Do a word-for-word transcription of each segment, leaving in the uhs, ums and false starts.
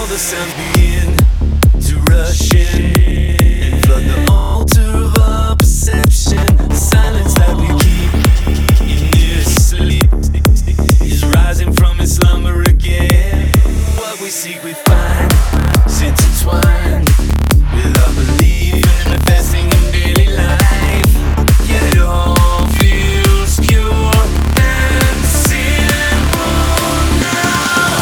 the sounds begin to rush in and flood the altar of our perception. The silence that we keep in near sleep is rising from its slumber again. What we seek we find is intertwined with our belief manifesting in daily life. Yet it all feels pure and simple now.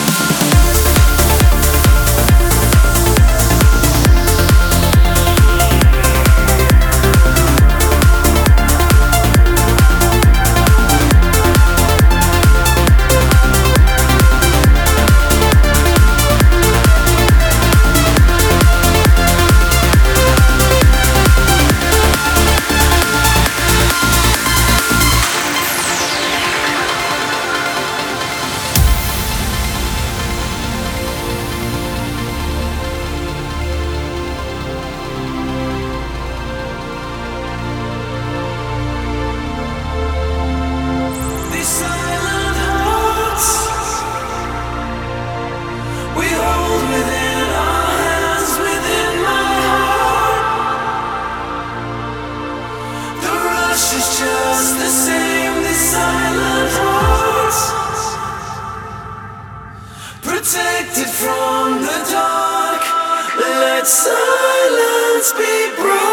It's just the same, these silent hearts, protected from the dark. Let silence be broken.